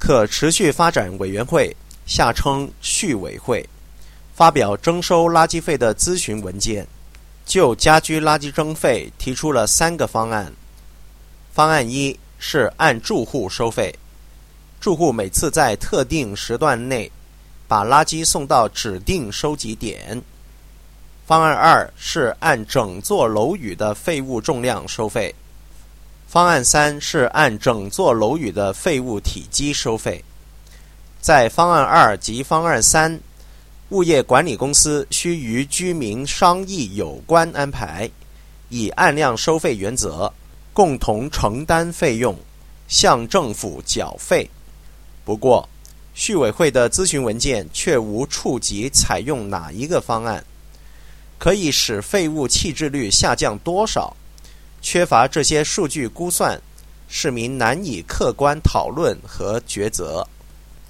可持续发展委员会下称续委会发表征收垃圾费的咨询文件，就家居垃圾征费提出了3个方案。方案1是按住户收费，住户每次在特定时段内把垃圾送到指定收集点。方案2是按整座楼宇的废物重量收费。方案3是按整座楼宇的废物体积收费。在方案2及方案3，物业管理公司需与居民商议有关安排，以按量收费原则，共同承担费用，向政府缴费。不过，续委会的咨询文件却无触及采用哪一个方案，可以使废物弃置率下降多少，缺乏这些数据估算，市民难以客观讨论和抉择。